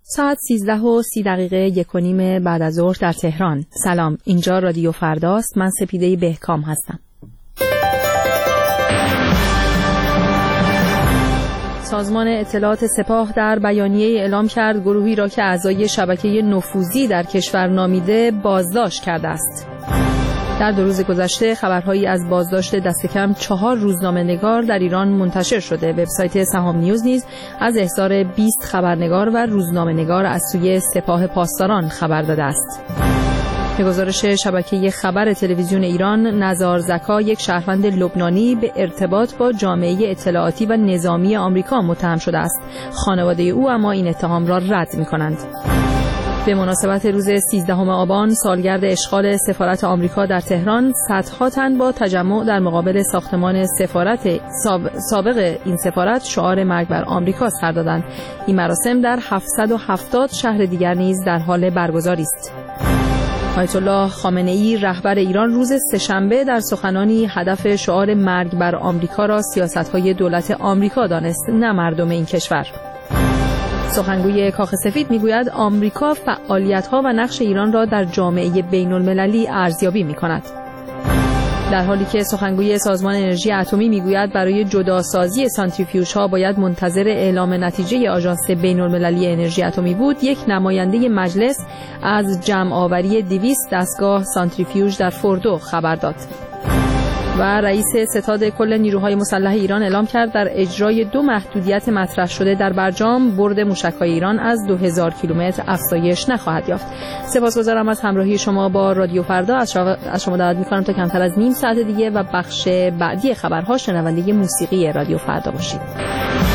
ساعت 13:30 1:30 بعد از ظهر در تهران. سلام، اینجا رادیو فرداست. من سپیده بهکام هستم. سازمان اطلاعات سپاه در بیانیه اعلام کرد گروهی را که اعضای شبکه نفوذی در کشور نامیده بازداشت کرده است. در 2 روز گذشته خبرهایی از بازداشت دست کم 4 روزنامه‌نگار در ایران منتشر شده. وبسایت سهام نیوز نیز از احضار 20 خبرنگار و روزنامه‌نگار از سوی سپاه پاسداران خبر داده است. به گزارش شبکه خبر تلویزیون ایران، نزار زکا، یک شهروند لبنانی، به ارتباط با جامعه اطلاعاتی و نظامی آمریکا متهم شده است. خانواده او اما این اتهام را رد می‌کنند. به مناسبت روز 13 آبان، سالگرد اشغال سفارت آمریکا در تهران، صدها تن با تجمع در مقابل ساختمان سابق این سفارت شعار مرگ بر آمریکا سر دادند. این مراسم در 770 شهر دیگر نیز در حال برگزاری است. آیت الله خامنه‌ای رهبر ایران روز سه‌شنبه در سخنانی هدف شعار مرگ بر آمریکا را سیاست‌های دولت آمریکا دانست، نه مردم این کشور. سخنگوی کاخ سفید میگوید آمریکا فعالیت‌ها و نقش ایران را در جامعه بین‌المللی ارزیابی می‌کند. در حالی که سخنگوی سازمان انرژی اتمی میگوید برای جداسازی سانتریفیوژها باید منتظر اعلام نتیجه آژانس بین‌المللی انرژی اتمی بود، یک نماینده مجلس از جمع‌آوری 200 دستگاه سانتریفیوژ در فوردو خبر داد. و رئیس ستاد کل نیروهای مسلح ایران اعلام کرد در اجرای 2 محدودیت مطرح شده در برجام، برد موشک‌های ایران از 2000 کیلومتر افزایش نخواهد یافت. سپاسگزارم از همراهی شما با رادیو فردا. از شما دعوت می‌کنم تا کمتر از نیم ساعت دیگه و بخش بعدی خبرها شنونده موسیقی رادیو فردا باشید.